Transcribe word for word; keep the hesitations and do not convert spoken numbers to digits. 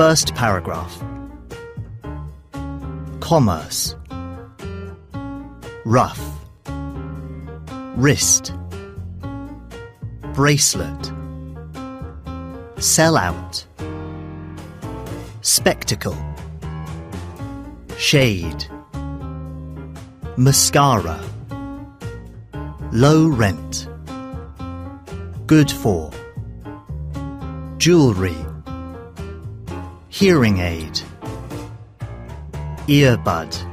First paragraph. Commerce. Rough. Wrist. Bracelet. Sell out. Spectacle. Shade. Mascara. Low rent. Good for. Jewelry. Hearing aid. Earbud.